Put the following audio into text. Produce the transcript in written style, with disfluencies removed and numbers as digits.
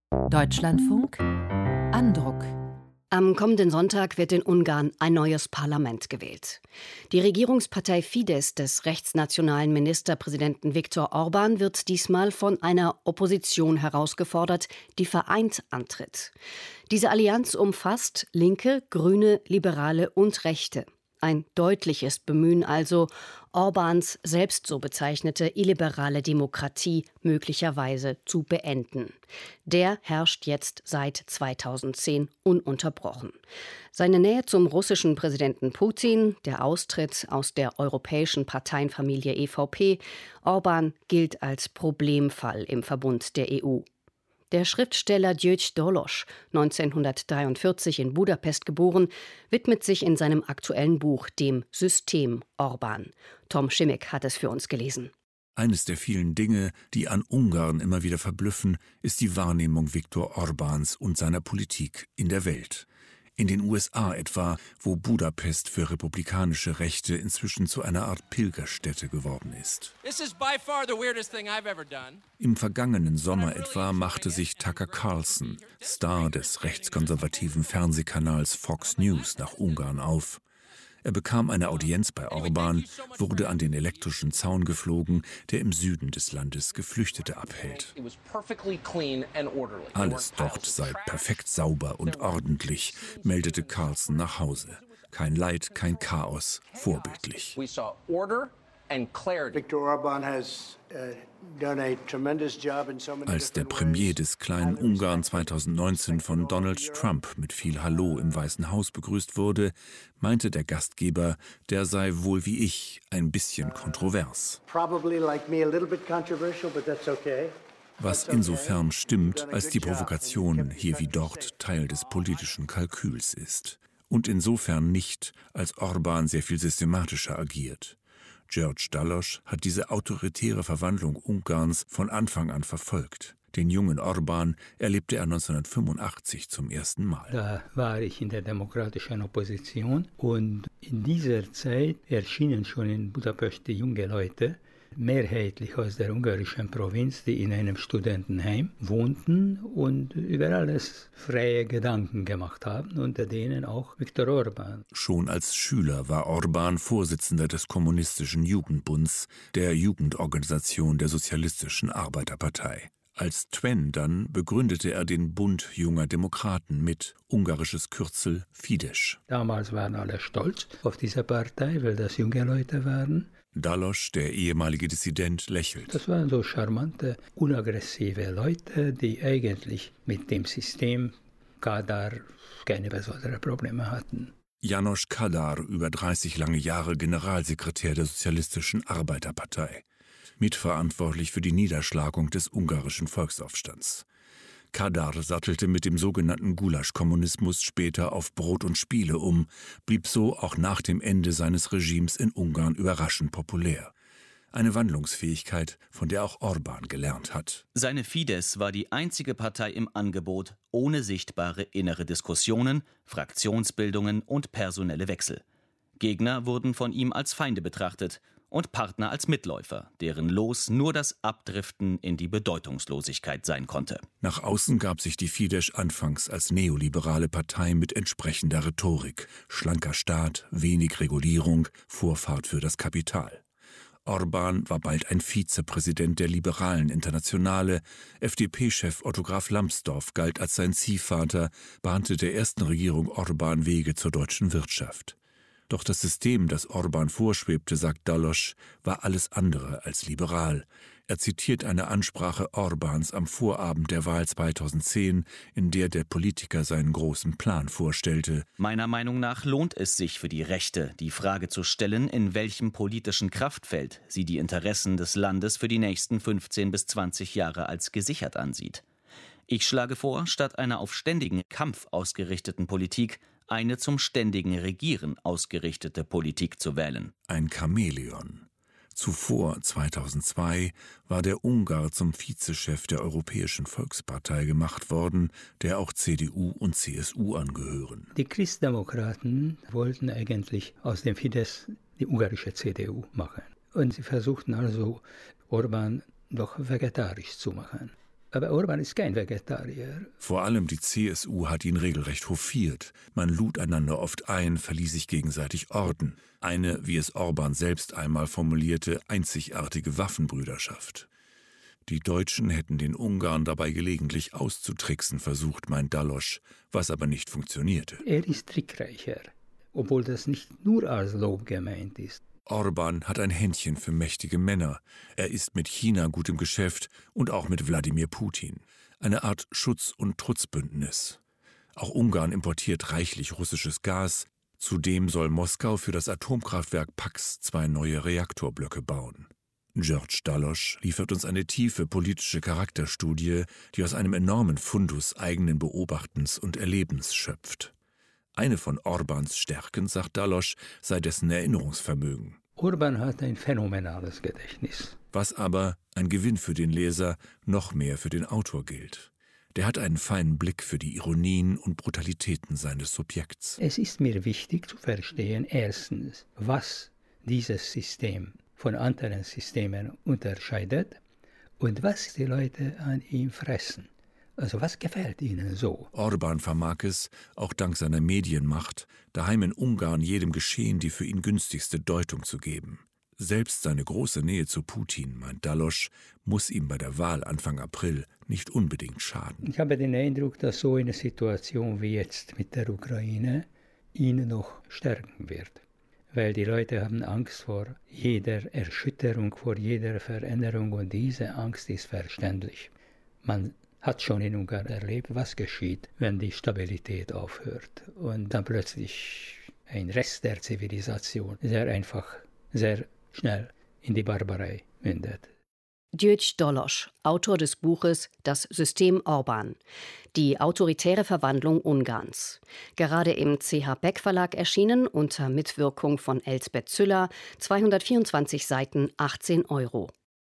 Deutschlandfunk Andruck. Am kommenden Sonntag wird in Ungarn ein neues Parlament gewählt. Die Regierungspartei Fidesz des rechtsnationalen Ministerpräsidenten Viktor Orbán wird diesmal von einer Opposition herausgefordert, die vereint antritt. Diese Allianz umfasst Linke, Grüne, Liberale und Rechte. Ein deutliches Bemühen also, Orbáns selbst so bezeichnete illiberale Demokratie möglicherweise zu beenden. Der herrscht jetzt seit 2010 ununterbrochen. Seine Nähe zum russischen Präsidenten Putin, der Austritt aus der europäischen Parteienfamilie EVP, Orbán gilt als Problemfall im Verbund der EU. Der Schriftsteller György Dolog, 1943 in Budapest geboren, widmet sich in seinem aktuellen Buch dem System Orbán. Tom Schimmick hat es für uns gelesen. Eines der vielen Dinge, die an Ungarn immer wieder verblüffen, ist die Wahrnehmung Viktor Orbáns und seiner Politik in der Welt. In den USA etwa, wo Budapest für republikanische Rechte inzwischen zu einer Art Pilgerstätte geworden ist. Im vergangenen Sommer etwa machte sich Tucker Carlson, Star des rechtskonservativen Fernsehkanals Fox News, nach Ungarn auf. Er bekam eine Audienz bei Orbán, wurde an den elektrischen Zaun geflogen, der im Süden des Landes Geflüchtete abhält. Alles dort sei perfekt sauber und ordentlich, meldete Carlson nach Hause. Kein Leid, kein Chaos, vorbildlich. Als der Premier des kleinen Ungarn 2019 von Donald Trump mit viel Hallo im Weißen Haus begrüßt wurde, meinte der Gastgeber, der sei wohl wie ich ein bisschen kontrovers. Was insofern stimmt, als die Provokation hier wie dort Teil des politischen Kalküls ist. Und insofern nicht, als Orbán sehr viel systematischer agiert. György Dolog hat diese autoritäre Verwandlung Ungarns von Anfang an verfolgt. Den jungen Orbán erlebte er 1985 zum ersten Mal. Da war ich in der demokratischen Opposition und in dieser Zeit erschienen schon in Budapest junge Leute, mehrheitlich aus der ungarischen Provinz, die in einem Studentenheim wohnten und über alles freie Gedanken gemacht haben, unter denen auch Viktor Orbán. Schon als Schüler war Orbán Vorsitzender des Kommunistischen Jugendbunds, der Jugendorganisation der Sozialistischen Arbeiterpartei. Als Twen dann begründete er den Bund junger Demokraten mit, ungarisches Kürzel Fidesz. Damals waren alle stolz auf diese Partei, weil das junge Leute waren. Dolog, der ehemalige Dissident, lächelt. Das waren so charmante, unaggressive Leute, die eigentlich mit dem System Kadar keine besonderen Probleme hatten. János Kadar, über 30 lange Jahre Generalsekretär der Sozialistischen Arbeiterpartei. Mitverantwortlich für die Niederschlagung des ungarischen Volksaufstands. Kadar sattelte mit dem sogenannten Gulasch-Kommunismus später auf Brot und Spiele um, blieb so auch nach dem Ende seines Regimes in Ungarn überraschend populär. Eine Wandlungsfähigkeit, von der auch Orbán gelernt hat. Seine Fidesz war die einzige Partei im Angebot ohne sichtbare innere Diskussionen, Fraktionsbildungen und personelle Wechsel. Gegner wurden von ihm als Feinde betrachtet und Partner als Mitläufer, deren Los nur das Abdriften in die Bedeutungslosigkeit sein konnte. Nach außen gab sich die Fidesz anfangs als neoliberale Partei mit entsprechender Rhetorik. Schlanker Staat, wenig Regulierung, Vorfahrt für das Kapital. Orbán war bald ein Vizepräsident der Liberalen Internationale. FDP-Chef Otto Graf Lambsdorff galt als sein Ziehvater, bahnte der ersten Regierung Orbán Wege zur deutschen Wirtschaft. Doch das System, das Orbán vorschwebte, sagt Dolog, war alles andere als liberal. Er zitiert eine Ansprache Orbáns am Vorabend der Wahl 2010, in der der Politiker seinen großen Plan vorstellte. Meiner Meinung nach lohnt es sich für die Rechte, die Frage zu stellen, in welchem politischen Kraftfeld sie die Interessen des Landes für die nächsten 15 bis 20 Jahre als gesichert ansieht. Ich schlage vor, statt einer auf ständigen Kampf ausgerichteten Politik eine zum ständigen Regieren ausgerichtete Politik zu wählen. Ein Chamäleon. Zuvor, 2002, war der Ungar zum Vizechef der Europäischen Volkspartei gemacht worden, der auch CDU und CSU angehören. Die Christdemokraten wollten eigentlich aus dem Fidesz die ungarische CDU machen. Und sie versuchten also, Orbán doch vegetarisch zu machen. Aber Orbán ist kein Vegetarier. Vor allem die CSU hat ihn regelrecht hofiert. Man lud einander oft ein, verlieh sich gegenseitig Orden. Eine, wie es Orbán selbst einmal formulierte, einzigartige Waffenbrüderschaft. Die Deutschen hätten den Ungarn dabei gelegentlich auszutricksen versucht, meint Dallos, was aber nicht funktionierte. Er ist trickreicher, obwohl das nicht nur als Lob gemeint ist. Orbán hat ein Händchen für mächtige Männer. Er ist mit China gut im Geschäft und auch mit Wladimir Putin. Eine Art Schutz- und Trutzbündnis. Auch Ungarn importiert reichlich russisches Gas. Zudem soll Moskau für das Atomkraftwerk Paks 2 neue Reaktorblöcke bauen. George Dallos liefert uns eine tiefe politische Charakterstudie, die aus einem enormen Fundus eigenen Beobachtens und Erlebens schöpft. Eine von Orbáns Stärken, sagt Dallos, sei dessen Erinnerungsvermögen. Orbán hat ein phänomenales Gedächtnis. Was aber, ein Gewinn für den Leser, noch mehr für den Autor gilt. Der hat einen feinen Blick für die Ironien und Brutalitäten seines Subjekts. Es ist mir wichtig zu verstehen, erstens, was dieses System von anderen Systemen unterscheidet und was die Leute an ihm fressen. Also was gefällt Ihnen so? Orbán vermag es, auch dank seiner Medienmacht, daheim in Ungarn jedem Geschehen die für ihn günstigste Deutung zu geben. Selbst seine große Nähe zu Putin, meint Dallos, muss ihm bei der Wahl Anfang April nicht unbedingt schaden. Ich habe den Eindruck, dass so eine Situation wie jetzt mit der Ukraine ihn noch stärken wird. Weil die Leute haben Angst vor jeder Erschütterung, vor jeder Veränderung und diese Angst ist verständlich. Man hat schon in Ungarn erlebt, was geschieht, wenn die Stabilität aufhört und dann plötzlich ein Rest der Zivilisation sehr schnell in die Barbarei mündet. György Dallos, Autor des Buches Das System Orbán. Die autoritäre Verwandlung Ungarns. Gerade im CH Beck Verlag erschienen, unter Mitwirkung von Elsbeth Züller, 224 Seiten, 18 €.